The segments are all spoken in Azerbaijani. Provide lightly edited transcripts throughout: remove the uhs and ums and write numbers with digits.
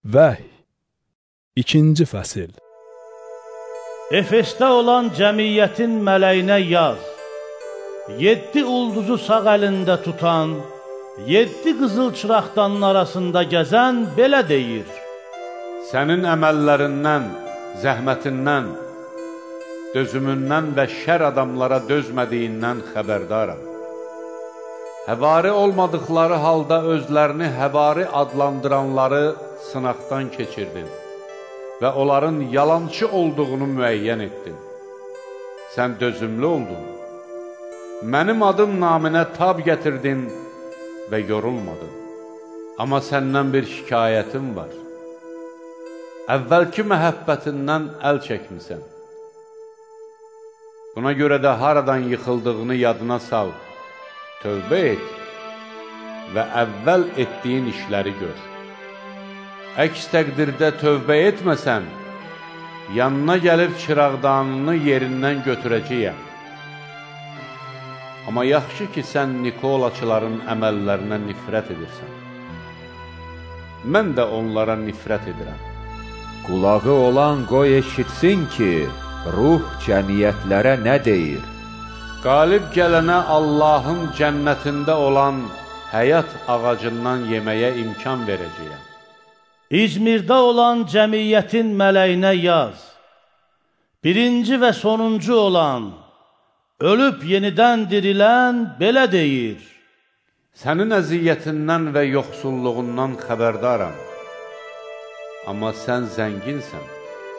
Vəhy 2-ci fəsil. Efesdə olan cəmiyyətin mələyinə yaz. 7 ulduzu sağ əlində tutan, 7 qızıl çıraqdanın arasında gəzən belə deyir: Sənin əməllərindən, zəhmətindən, dözümündən və şər adamlara dözmədiyindən xəbərdaram. Həvari olmadıqları halda özlərini həvari adlandıranları sınaqdan keçirdin və onların yalançı olduğunu müəyyən etdin. Sən dözümlü oldun. Mənim adım naminə tab gətirdin və yorulmadın. Amma səndən bir şikayətim var. Əvvəlki məhəbbətindən əl çəkmisən. Buna görə də haradan yıxıldığını yadına sal, tövbə et və əvvəl etdiyin işləri gör. Əks təqdirdə tövbə etməsən, yanına gəlib çıraqdanını yerindən götürəcəyəm. Amma yaxşı ki, sən Nikolaçıların əməllərinə nifrət edirsən. Mən də onlara nifrət edirəm. Qulağı olan qoy eşitsin ki, ruh cəmiyyətlərə nə deyir? Qalib gələnə Allahın cənnətində olan həyat ağacından yeməyə imkan verəcəyəm. İzmirdə olan cəmiyyətin mələyinə yaz. 1-ci və sonuncu olan, ölüb yenidən dirilən belə deyir: Sənin əziyyətindən və yoxsulluğundan xəbərdaram. Amma sən zənginsən.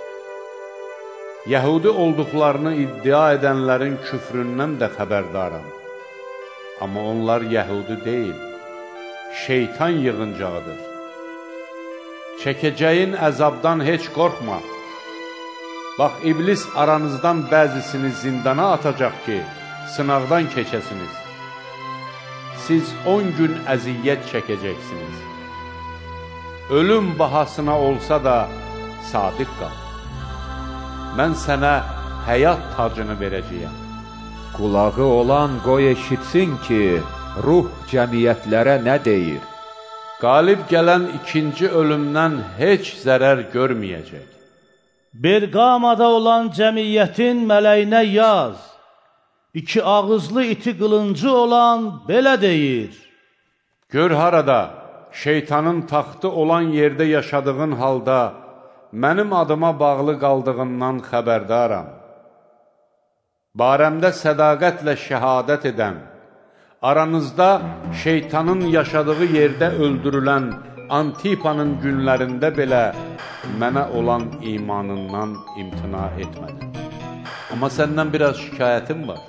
Yəhudi olduqlarını iddia edənlərin küfründən də xəbərdaram. Amma onlar yəhudi deyil, şeytan yığıncağıdır. Çəkəcəyin əzabdan heç qorxma. Bax, iblis aranızdan bəzisini zindana atacaq ki, sınaqdan keçəsiniz. Siz 10 gün əziyyət çəkəcəksiniz. Ölüm bahasına olsa da sadiq qal. Mən sənə həyat tacını verəcəyəm. Qulağı olan qoy eşitsin ki, ruh cəmiyyətlərə nə deyir? Qalib gələn ikinci ölümdən heç zərər görməyəcək. Berqamada olan cəmiyyətin mələyinə yaz. 2 ağızlı iti qılıncı olan belə deyir: Gör harada, şeytanın taxtı olan yerdə yaşadığın halda, mənim adıma bağlı qaldığından xəbərdaram. Barəmdə sədaqətlə şəhadət edən, aranızda şeytanın yaşadığı yerdə öldürülən Antipanın günlərində belə mənə olan imanından imtina etmədin. Amma səndən biraz şikayətim var.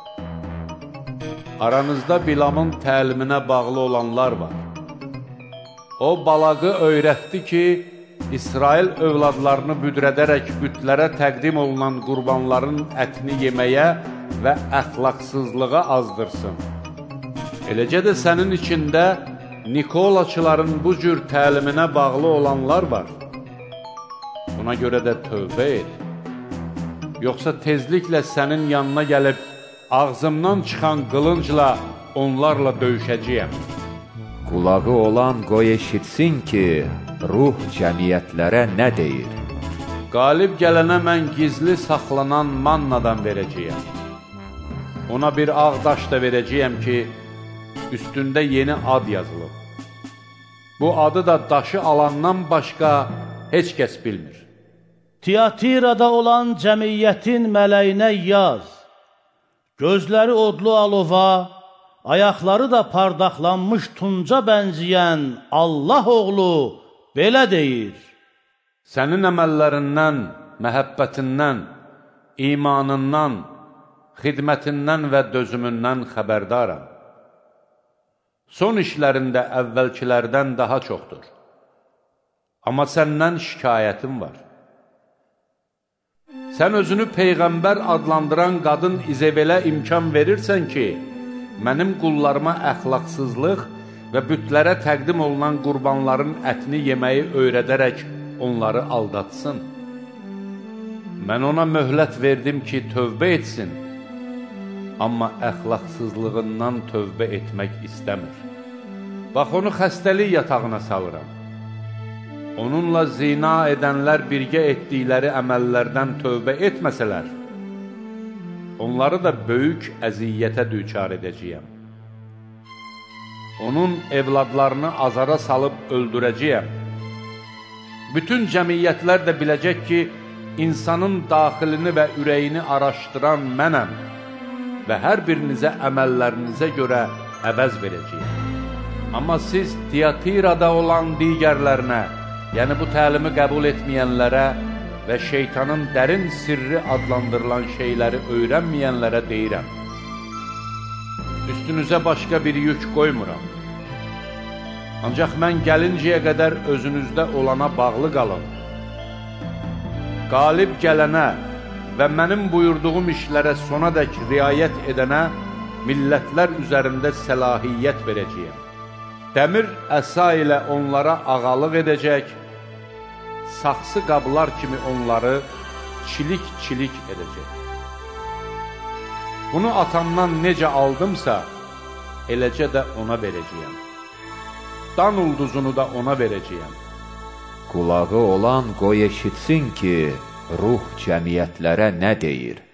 Aranızda Bilamın təliminə bağlı olanlar var. O Balaqı öyrətdi ki, İsrail övladlarını büdrədərək bütlərə təqdim olunan qurbanların ətini yeməyə və əxlaqsızlığa azdırsın. Eləcə də sənin içində Nikolaçıların bu cür təliminə bağlı olanlar var. Buna görə də tövbə et. Yoxsa tezliklə sənin yanına gəlib ağzımdan çıxan qılıncla onlarla döyüşəcəyəm. Qulağı olan qoy eşitsin ki, ruh cəmiyyətlərə nə deyir? Qalib gələnə mən gizli saxlanan mannadan verəcəyəm. Ona bir ağ daş da verəcəyəm ki, üstündə yeni ad yazılıb. Bu adı da daşı alandan başqa heç kəs bilmir. Tiatirada olan cəmiyyətin mələyinə yaz. Gözləri odlu alova, ayaqları da pardaqlanmış tunca bənzəyən Allah oğlu belə deyir: Sənin əməllərindən, məhəbbətindən, imanından, xidmətindən və dözümündən xəbərdaram. Son işlərində əvvəlkilərdən daha çoxdur. Amma səndən şikayətim var. Sən özünü Peyğəmbər adlandıran qadın İzebelə imkan verirsən ki, mənim qullarıma əxlaqsızlıq və bütlərə təqdim olunan qurbanların ətini yeməyi öyrədərək onları aldatsın. Mən ona möhlət verdim ki, tövbə etsin. Amma əxlaqsızlığından tövbə etmək istəmir. Bax, onu xəstəlik yatağına salıram. onunla zina edənlər birgə etdikləri əməllərdən tövbə etməsələr, onları da böyük əziyyətə düçar edəcəyəm. Onun evladlarını azara salıb öldürəcəyəm. Bütün cəmiyyətlər də biləcək ki, insanın daxilini və ürəyini araşdıran mənəm və hər birinizə əməllərinizə görə əvəz verəcəyəm. Amma siz Tiyatirada olan digərlərinə, yəni bu təlimi qəbul etməyənlərə və şeytanın dərin sirri adlandırılan şeyləri öyrənməyənlərə deyirəm. Üstünüzə başqa bir yük qoymuram. Ancaq mən gəlincəyə qədər özünüzdə olana bağlı qalın. Qalib gələnə və mənim buyurduğum işlərə sonadək riayət edənə millətlər üzərində səlahiyyət verəcəyəm. Dəmir əsa ilə onlara ağalıq edəcək, saxsı qablar kimi onları çilik-çilik edəcək. Bunu atamdan necə aldımsa, eləcə də ona verəcəyəm. Dan ulduzunu da ona verəcəyəm. Qulağı olan qoy eşitsin ki, ruh cəmiyyətlərə nə deyir?